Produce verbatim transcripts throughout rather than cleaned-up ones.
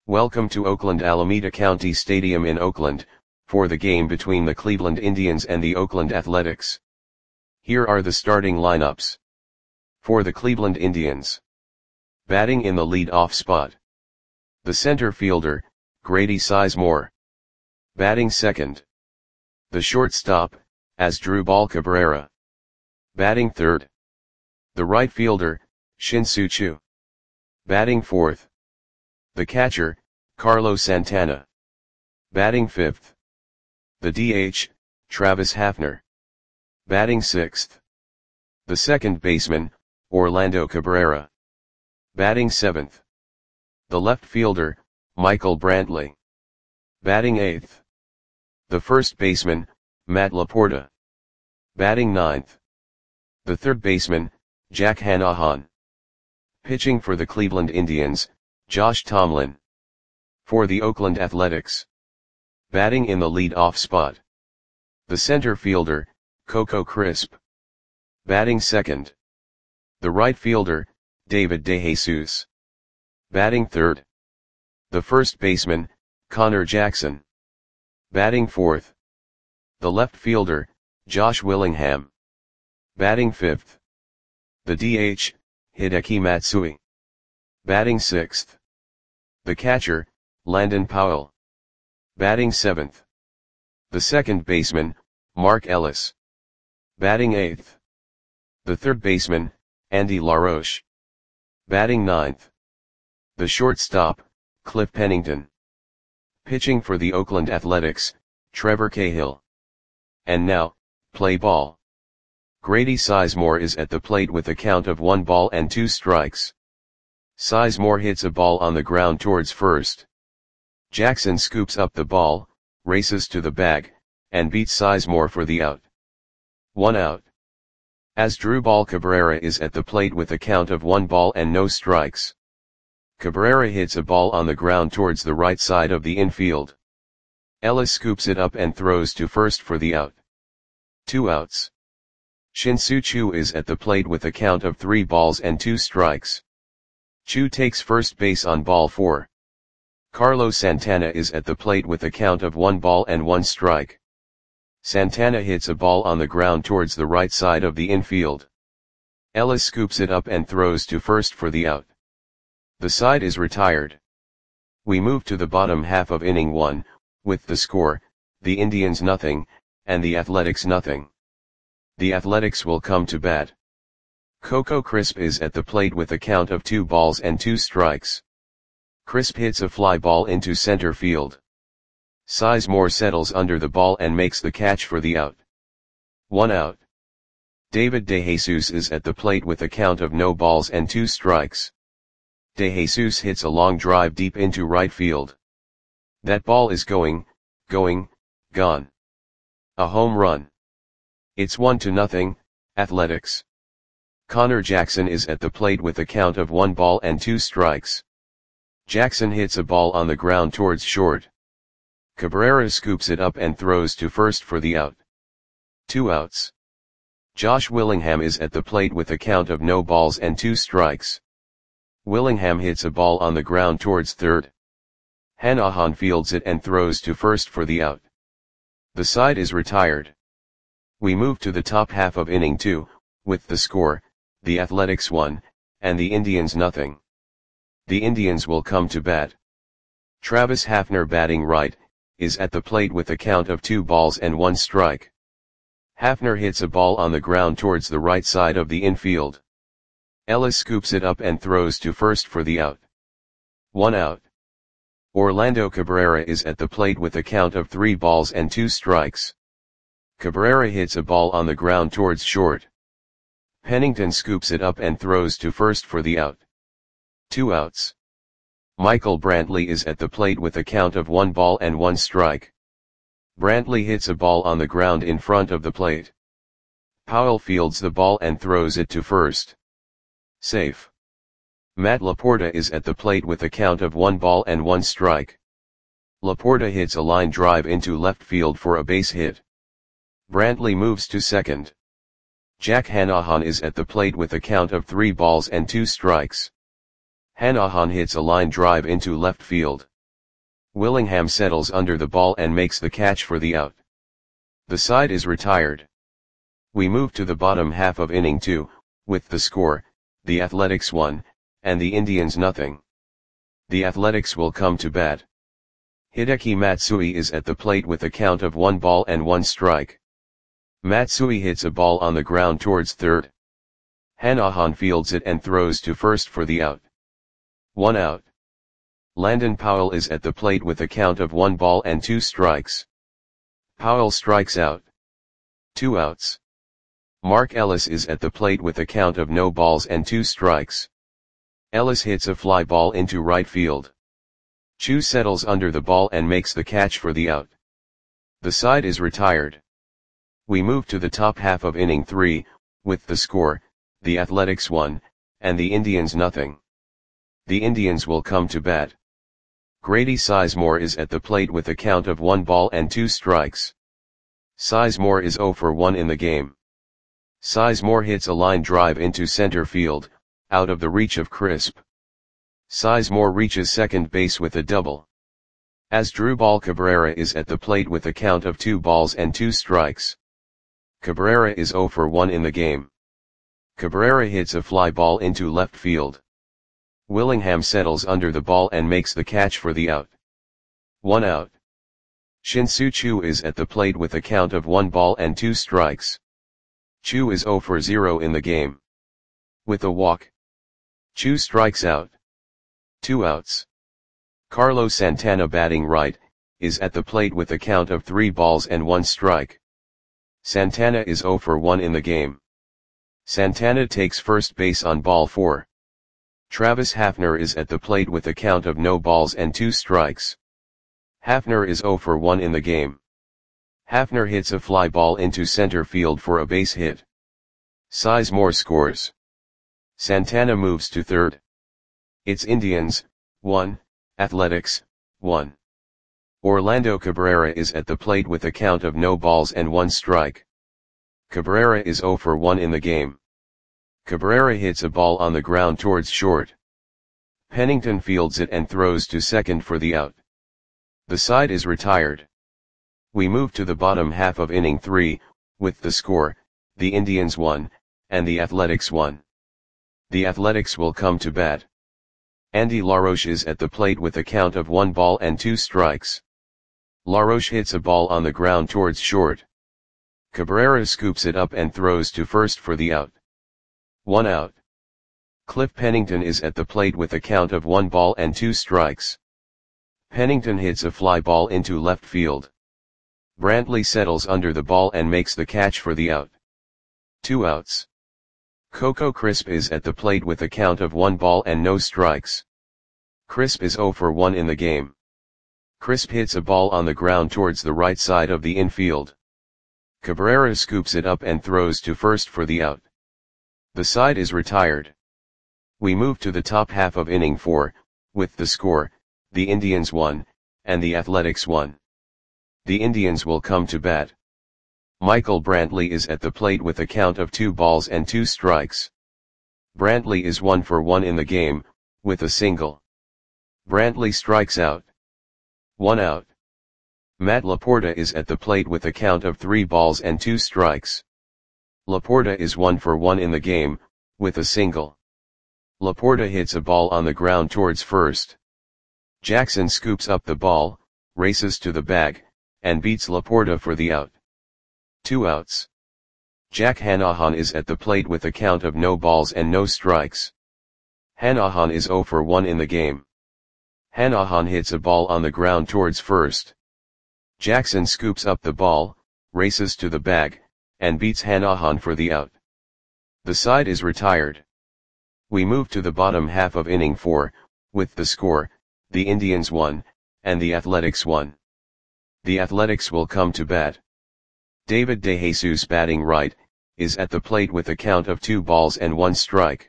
Welcome to Oakland Alameda County Stadium in Oakland, for the game between the Cleveland Indians and the Oakland Athletics. Here are the starting lineups. For the Cleveland Indians. Batting in the lead-off spot. The center fielder, Grady Sizemore. Batting second. The shortstop, Asdrubal Cabrera. Batting third. The right fielder, Shin-Soo Choo. Batting fourth. The catcher, Carlos Santana. Batting fifth. The D H, Travis Hafner. Batting sixth. The second baseman, Orlando Cabrera. Batting seventh. The left fielder, Michael Brantley. Batting eighth. The first baseman, Matt Laporta. Batting ninth. The third baseman, Jack Hannahan. Pitching for the Cleveland Indians, Josh Tomlin. For the Oakland Athletics. Batting in the lead-off spot. The center fielder, Coco Crisp. Batting second. The right fielder, David DeJesus. Batting third. The first baseman, Connor Jackson. Batting fourth. The left fielder, Josh Willingham. Batting fifth. The D H, Hideki Matsui. Batting sixth. The catcher, Landon Powell. Batting seventh. The second baseman, Mark Ellis. Batting eighth. The third baseman, Andy LaRoche. Batting ninth. The shortstop, Cliff Pennington. Pitching for the Oakland Athletics, Trevor Cahill. And now, play ball. Grady Sizemore is at the plate with a count of one ball and two strikes. Sizemore hits a ball on the ground towards first. Jackson scoops up the ball, races to the bag, and beats Sizemore for the out. One out. Asdrubal Cabrera is at the plate with a count of one ball and no strikes. Cabrera hits a ball on the ground towards the right side of the infield. Ellis scoops it up and throws to first for the out. Two outs. Shin-Soo Choo is at the plate with a count of three balls and two strikes. Choo takes first base on ball four. Carlos Santana is at the plate with a count of one ball and one strike. Santana hits a ball on the ground towards the right side of the infield. Ellis scoops it up and throws to first for the out. The side is retired. We move to the bottom half of inning one, with the score, the Indians nothing, and the Athletics nothing. The Athletics will come to bat. Coco Crisp is at the plate with a count of two balls and two strikes. Crisp hits a fly ball into center field. Sizemore settles under the ball and makes the catch for the out. One out. David DeJesus is at the plate with a count of no balls and two strikes. DeJesus hits a long drive deep into right field. That ball is going, going, gone. A home run. It's one to nothing, Athletics. Connor Jackson is at the plate with a count of one ball and two strikes. Jackson hits a ball on the ground towards short. Cabrera scoops it up and throws to first for the out. Two outs. Josh Willingham is at the plate with a count of no balls and two strikes. Willingham hits a ball on the ground towards third. Hannahan fields it and throws to first for the out. The side is retired. We move to the top half of inning two, with the score, the Athletics one, and the Indians nothing. The Indians will come to bat. Travis Hafner, batting right, is at the plate with a count of two balls and one strike. Hafner hits a ball on the ground towards the right side of the infield. Ellis scoops it up and throws to first for the out. One out. Orlando Cabrera is at the plate with a count of three balls and two strikes. Cabrera hits a ball on the ground towards short. Pennington scoops it up and throws to first for the out. Two outs. Michael Brantley is at the plate with a count of one ball and one strike. Brantley hits a ball on the ground in front of the plate. Powell fields the ball and throws it to first. Safe. Matt Laporta is at the plate with a count of one ball and one strike. Laporta hits a line drive into left field for a base hit. Brantley moves to second. Jack Hannahan is at the plate with a count of three balls and two strikes. Hannahan hits a line drive into left field. Willingham settles under the ball and makes the catch for the out. The side is retired. We move to the bottom half of inning two, with the score, the Athletics one, and the Indians nothing. The Athletics will come to bat. Hideki Matsui is at the plate with a count of one ball and one strike. Matsui hits a ball on the ground towards third. Hanahan fields it and throws to first for the out. One out. Landon Powell is at the plate with a count of one ball and two strikes. Powell strikes out. Two outs. Mark Ellis is at the plate with a count of no balls and two strikes. Ellis hits a fly ball into right field. Chu settles under the ball and makes the catch for the out. The side is retired. We move to the top half of inning three, with the score, the Athletics one, and the Indians nothing. The Indians will come to bat. Grady Sizemore is at the plate with a count of one ball and two strikes. Sizemore is zero for one in the game. Sizemore hits a line drive into center field, out of the reach of Crisp. Sizemore reaches second base with a double. Asdrubal Cabrera is at the plate with a count of two balls and two strikes. Cabrera is zero for one in the game. Cabrera hits a fly ball into left field. Willingham settles under the ball and makes the catch for the out. One out. Shin-Soo Choo is at the plate with a count of one ball and two strikes. Choo is zero for zero in the game. With a walk, Choo strikes out. Two outs. Carlos Santana, batting right, is at the plate with a count of three balls and one strike. Santana is zero for one in the game. Santana takes first base on ball four. Travis Hafner is at the plate with a count of no balls and two strikes. Hafner is zero for one in the game. Hafner hits a fly ball into center field for a base hit. Sizemore scores. Santana moves to third. It's Indians, one, Athletics, one. Orlando Cabrera is at the plate with a count of no balls and one strike. Cabrera is zero for one in the game. Cabrera hits a ball on the ground towards short. Pennington fields it and throws to second for the out. The side is retired. We move to the bottom half of inning three, with the score, the Indians one, and the Athletics one. The Athletics will come to bat. Andy LaRoche is at the plate with a count of one ball and two strikes. LaRoche hits a ball on the ground towards short. Cabrera scoops it up and throws to first for the out. One out. Cliff Pennington is at the plate with a count of one ball and two strikes. Pennington hits a fly ball into left field. Brantley settles under the ball and makes the catch for the out. Two outs. Coco Crisp is at the plate with a count of one ball and no strikes. Crisp is zero for one in the game. Crisp hits a ball on the ground towards the right side of the infield. Cabrera scoops it up and throws to first for the out. The side is retired. We move to the top half of inning four, with the score, the Indians one, and the Athletics one. The Indians will come to bat. Michael Brantley is at the plate with a count of two balls and two strikes. Brantley is one for one in the game, with a single. Brantley strikes out. One out. Matt Laporta is at the plate with a count of three balls and two strikes. Laporta is one for one in the game, with a single. Laporta hits a ball on the ground towards first. Jackson scoops up the ball, races to the bag, and beats Laporta for the out. Two outs. Jack Hanahan is at the plate with a count of no balls and no strikes. Hanahan is zero for one in the game. Hanahan hits a ball on the ground towards first. Jackson scoops up the ball, races to the bag, and beats Hanahan for the out. The side is retired. We move to the bottom half of inning four, with the score, the Indians one, and the Athletics one. The Athletics will come to bat. David DeJesus, batting right, is at the plate with a count of two balls and one strike.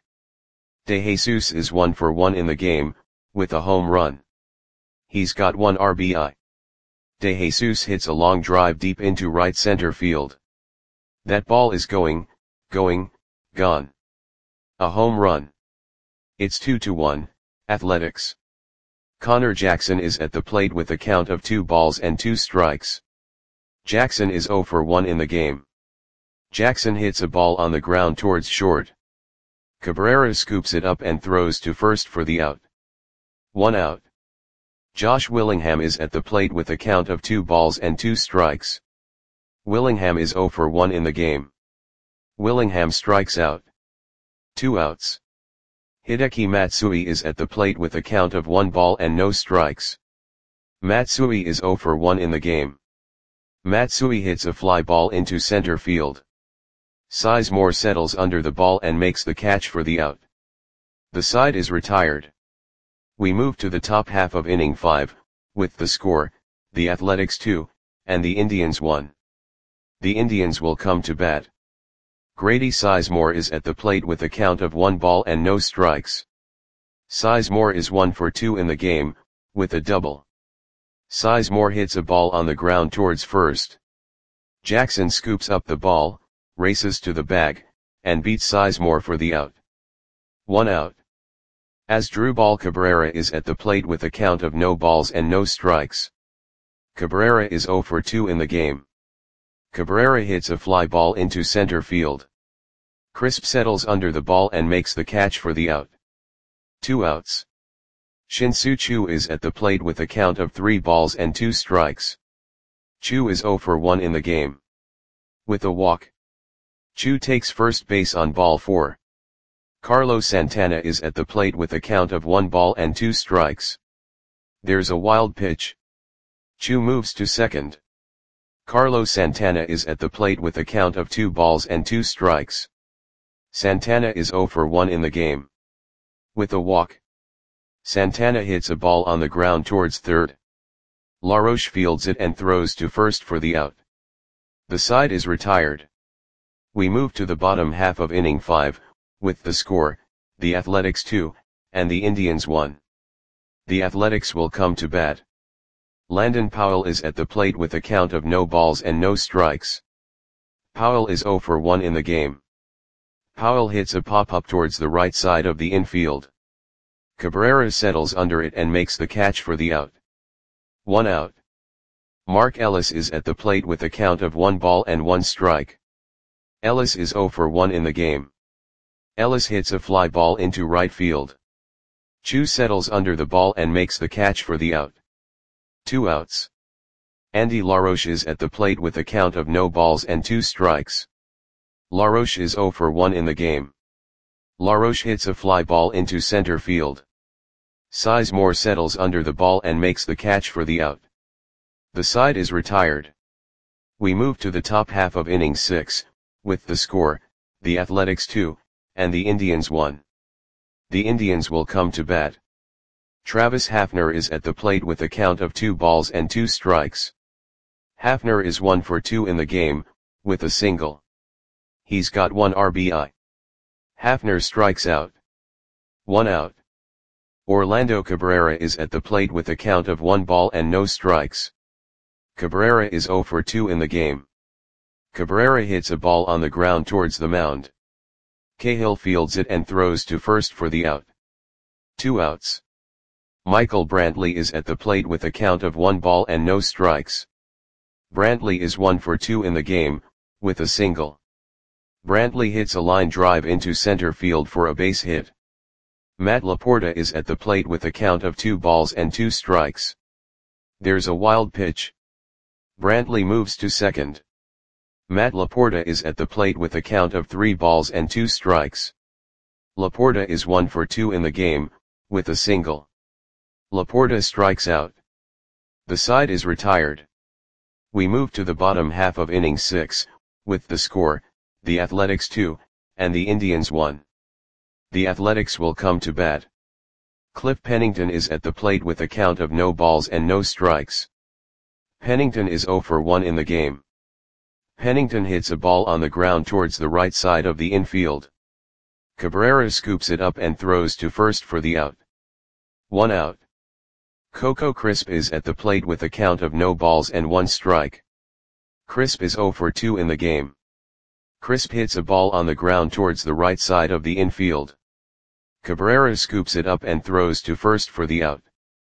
DeJesus is one for one in the game, with a home run. He's got one R B I. DeJesus hits a long drive deep into right center field. That ball is going, going, gone. A home run. It's two to one, Athletics. Connor Jackson is at the plate with a count of two balls and two strikes. Jackson is zero for one in the game. Jackson hits a ball on the ground towards short. Cabrera scoops it up and throws to first for the out. One out. Josh Willingham is at the plate with a count of two balls and two strikes. Willingham is zero for one in the game. Willingham strikes out. Two outs. Hideki Matsui is at the plate with a count of one ball and no strikes. Matsui is zero for one in the game. Matsui hits a fly ball into center field. Sizemore settles under the ball and makes the catch for the out. The side is retired. We move to the top half of inning five, with the score, the Athletics two, and the Indians one. The Indians will come to bat. Grady Sizemore is at the plate with a count of one ball and no strikes. Sizemore is one for two in the game, with a double. Sizemore hits a ball on the ground towards first. Jackson scoops up the ball, races to the bag, and beats Sizemore for the out. One out. Asdrubal Cabrera is at the plate with a count of no balls and no strikes. Cabrera is zero for two in the game. Cabrera hits a fly ball into center field. Crisp settles under the ball and makes the catch for the out. Two outs. Shin-Soo Choo is at the plate with a count of three balls and two strikes. Choo is zero for one in the game. With a walk. Choo takes first base on ball four. Carlos Santana is at the plate with a count of one ball and two strikes. There's a wild pitch. Choo moves to second. Carlos Santana is at the plate with a count of two balls and two strikes. Santana is zero for one in the game. With a walk. Santana hits a ball on the ground towards third. LaRoche fields it and throws to first for the out. The side is retired. We move to the bottom half of inning five, with the score, the Athletics two, and the Indians one. The Athletics will come to bat. Landon Powell is at the plate with a count of no balls and no strikes. Powell is zero for one in the game. Powell hits a pop-up towards the right side of the infield. Cabrera settles under it and makes the catch for the out. One out. Mark Ellis is at the plate with a count of one ball and one strike. Ellis is zero for one in the game. Ellis hits a fly ball into right field. Choo settles under the ball and makes the catch for the out. Two outs. Andy LaRoche is at the plate with a count of no balls and two strikes. LaRoche is zero for one in the game. LaRoche hits a fly ball into center field. Sizemore settles under the ball and makes the catch for the out. The side is retired. We move to the top half of inning six, with the score, the Athletics two, and the Indians one. The Indians will come to bat. Travis Hafner is at the plate with a count of two balls and two strikes. Hafner is one for two in the game, with a single. He's got one R B I. Hafner strikes out. One out. Orlando Cabrera is at the plate with a count of one ball and no strikes. Cabrera is zero for two in the game. Cabrera hits a ball on the ground towards the mound. Cahill fields it and throws to first for the out. Two outs. Michael Brantley is at the plate with a count of one ball and no strikes. Brantley is one for two in the game, with a single. Brantley hits a line drive into center field for a base hit. Matt Laporta is at the plate with a count of two balls and two strikes. There's a wild pitch. Brantley moves to second. Matt Laporta is at the plate with a count of three balls and two strikes. Laporta is one for two in the game, with a single. Laporta strikes out. The side is retired. We move to the bottom half of inning six, with the score, the Athletics two, and the Indians one. The Athletics will come to bat. Cliff Pennington is at the plate with a count of no balls and no strikes. Pennington is zero for one in the game. Pennington hits a ball on the ground towards the right side of the infield. Cabrera scoops it up and throws to first for the out. One out. Coco Crisp is at the plate with a count of no balls and one strike. Crisp is zero for two in the game. Crisp hits a ball on the ground towards the right side of the infield. Cabrera scoops it up and throws to first for the out.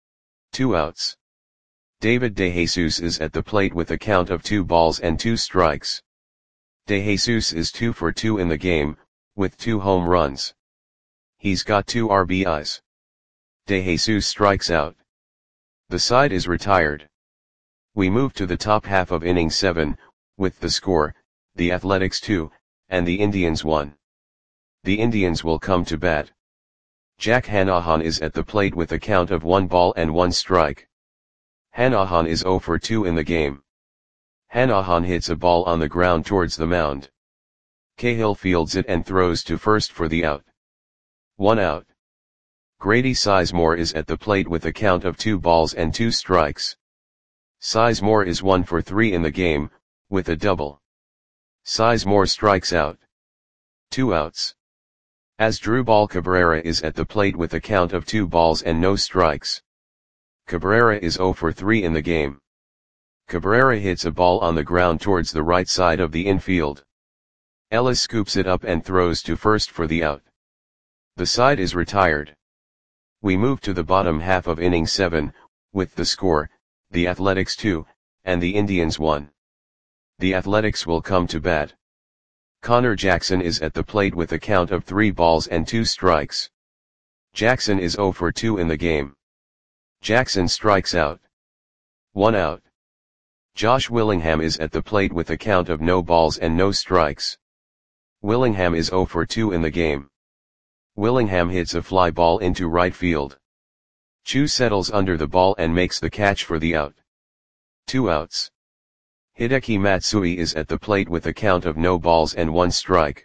Two outs. David De Jesus is at the plate with a count of two balls and two strikes. De Jesus is two for two in the game, with two home runs. He's got two R B Is. De Jesus strikes out. The side is retired. We move to the top half of inning seven, with the score, the Athletics two, and the Indians one. The Indians will come to bat. Jack Hanahan is at the plate with a count of one ball and one strike. Hanahan is zero for two in the game. Hanahan hits a ball on the ground towards the mound. Cahill fields it and throws to first for the out. One out. Grady Sizemore is at the plate with a count of two balls and two strikes. Sizemore is one for three in the game, with a double. Sizemore strikes out. Two outs. Asdrubal Cabrera is at the plate with a count of two balls and no strikes. Cabrera is zero for three in the game. Cabrera hits a ball on the ground towards the right side of the infield. Ellis scoops it up and throws to first for the out. The side is retired. We move to the bottom half of inning seven, with the score, the Athletics two, and the Indians one. The Athletics will come to bat. Connor Jackson is at the plate with a count of three balls and two strikes. Jackson is zero for two in the game. Jackson strikes out. One out. Josh Willingham is at the plate with a count of no balls and no strikes. Willingham is zero for two in the game. Willingham hits a fly ball into right field. Chu settles under the ball and makes the catch for the out. Two outs. Hideki Matsui is at the plate with a count of no balls and one strike.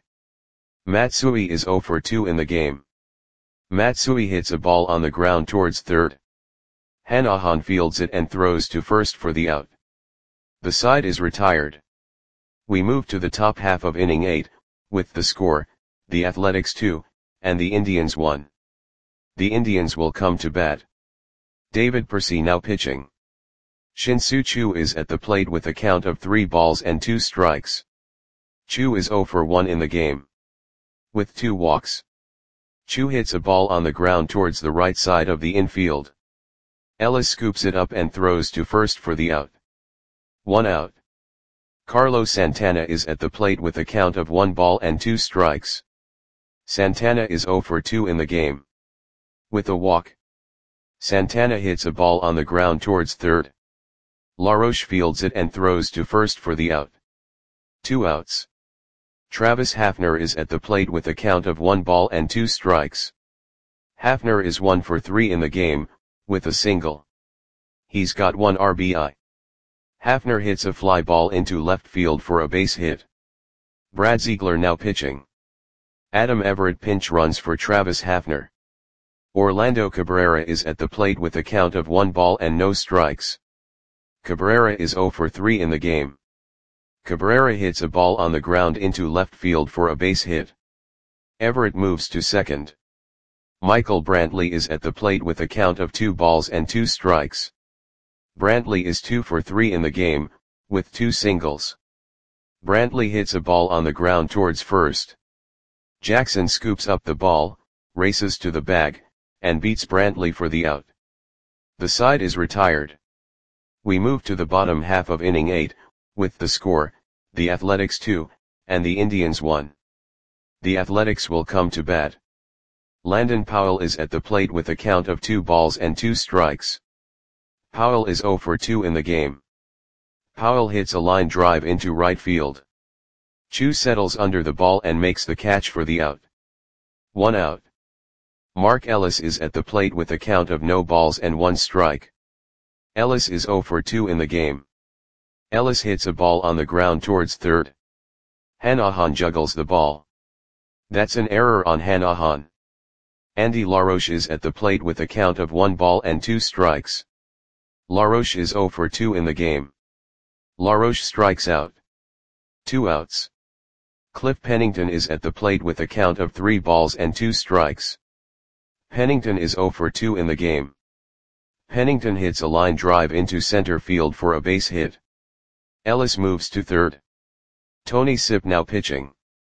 Matsui is zero for two in the game. Matsui hits a ball on the ground towards third. Hanahan fields it and throws to first for the out. The side is retired. We move to the top half of inning eight, with the score, the Athletics two, and the Indians one. The Indians will come to bat. David Percy now pitching. Shin-Soo Choo is at the plate with a count of three balls and two strikes. Choo is zero for one in the game. With two walks. Choo hits a ball on the ground towards the right side of the infield. Ellis scoops it up and throws to first for the out. One out. Carlos Santana is at the plate with a count of one ball and two strikes. Santana is zero for two in the game. With a walk. Santana hits a ball on the ground towards third. LaRoche fields it and throws to first for the out. Two outs. Travis Hafner is at the plate with a count of one ball and two strikes. Hafner is one for three in the game, with a single. He's got one R B I. Hafner hits a fly ball into left field for a base hit. Brad Ziegler now pitching. Adam Everett pinch runs for Travis Hafner. Orlando Cabrera is at the plate with a count of one ball and no strikes. Cabrera is zero for three in the game. Cabrera hits a ball on the ground into left field for a base hit. Everett moves to second. Michael Brantley is at the plate with a count of two balls and two strikes. Brantley is two for three in the game, with two singles. Brantley hits a ball on the ground towards first. Jackson scoops up the ball, races to the bag, and beats Brantley for the out. The side is retired. We move to the bottom half of inning eight, with the score, the Athletics two, and the Indians one. The Athletics will come to bat. Landon Powell is at the plate with a count of two balls and two strikes. Powell is zero for two in the game. Powell hits a line drive into right field. Chu settles under the ball and makes the catch for the out. One out. Mark Ellis is at the plate with a count of no balls and one strike. Ellis is zero for two in the game. Ellis hits a ball on the ground towards third. Hanahan juggles the ball. That's an error on Hanahan. Andy LaRoche is at the plate with a count of one ball and two strikes. LaRoche is zero for two in the game. LaRoche strikes out. Two outs. Cliff Pennington is at the plate with a count of three balls and two strikes. Pennington is zero for two in the game. Pennington hits a line drive into center field for a base hit. Ellis moves to third. Tony Sipp now pitching.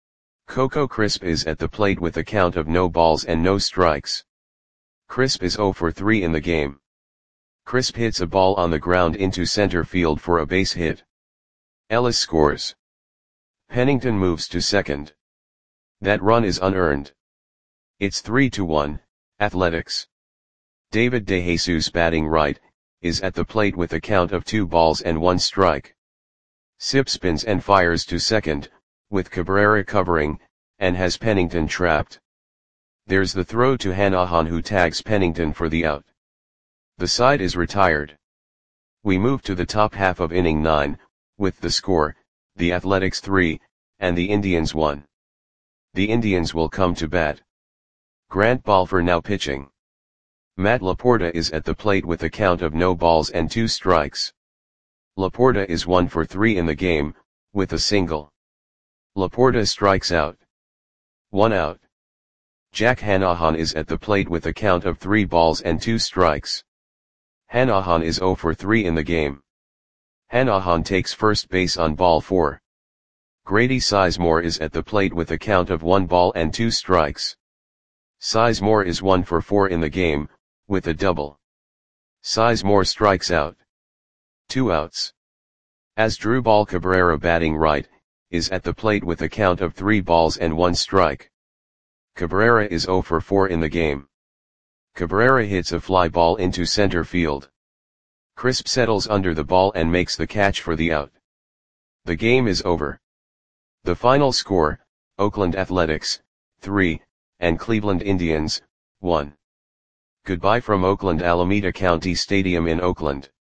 Coco Crisp is at the plate with a count of no balls and no strikes. Crisp is zero for three in the game. Crisp hits a ball on the ground into center field for a base hit. Ellis scores. Pennington moves to second. That run is unearned. It's three to one, Athletics. David DeJesus, batting right, is at the plate with a count of two balls and one strike. Sip spins and fires to second, with Cabrera covering, and has Pennington trapped. There's the throw to Hanahan, who tags Pennington for the out. The side is retired. We move to the top half of inning nine, with the score, the Athletics three, and the Indians one. The Indians will come to bat. Grant Balfour now pitching. Matt Laporta is at the plate with a count of no balls and two strikes. Laporta is one for three in the game, with a single. Laporta strikes out. One out. Jack Hanahan is at the plate with a count of three balls and two strikes. Hanahan is zero for three in the game. Hanahan takes first base on ball four. Grady Sizemore is at the plate with a count of one ball and two strikes. Sizemore is one for four in the game, with a double. Sizemore strikes out. Two outs. Asdrubal Cabrera, batting right, is at the plate with a count of three balls and one strike. Cabrera is zero for four in the game. Cabrera hits a fly ball into center field. Crisp settles under the ball and makes the catch for the out. The game is over. The final score, Oakland Athletics, three, and Cleveland Indians, one. Goodbye from Oakland Alameda County Stadium in Oakland.